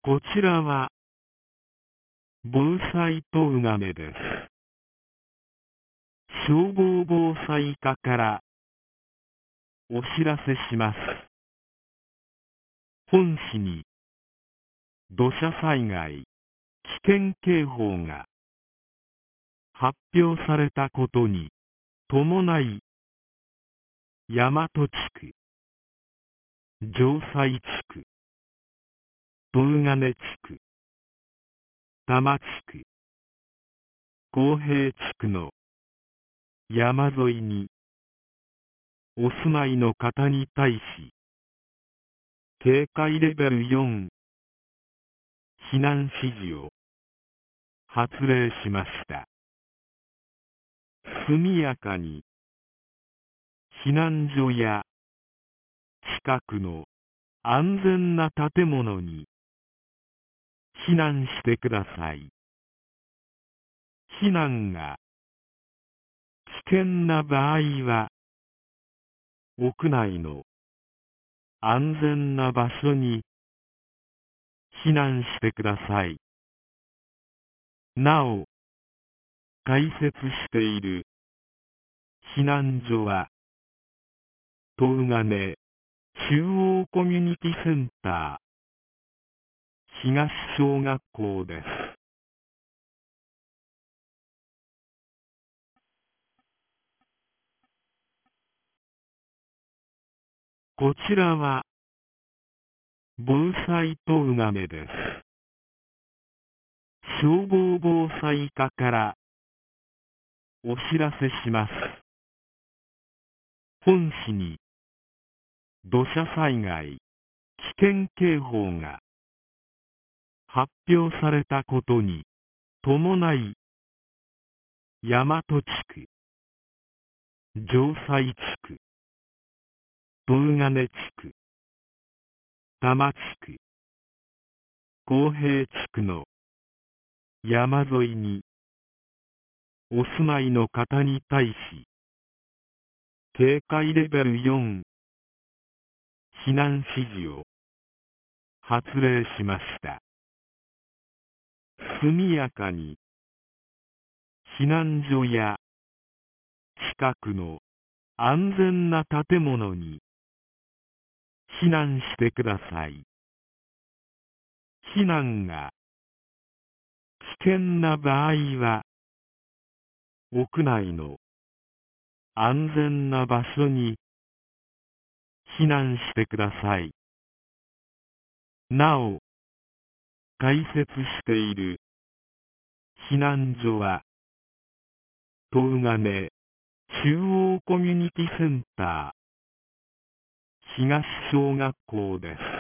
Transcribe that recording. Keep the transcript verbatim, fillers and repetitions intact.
こちらは防災とうがめです。消防防災課からお知らせします。本市に土砂災害危険警報が発表されたことに伴い、大和地区、城西地区、東金地区、多摩地区、幸平地区の山沿いにお住まいの方に対し、警戒レベルよん避難指示を発令しました。速やかに避難所や近くの安全な建物に避難してください。避難が危険な場合は、屋内の安全な場所に避難してください。なお、開設している避難所は、東金中央コミュニティセンター東小学校です。こちらは防災とうがめです。消防防災課からお知らせします。本市に土砂災害危険警報が発表されたことに伴い、大和地区、城西地区、東金地区、多摩地区、幸平地区の山沿いにお住まいの方に対し、警戒レベルよん避難指示を発令しました。速やかに避難所や近くの安全な建物に避難してください。避難が危険な場合は、屋内の安全な場所に避難してください。なお、開設している避難所は、東金中央コミュニティセンター東小学校です。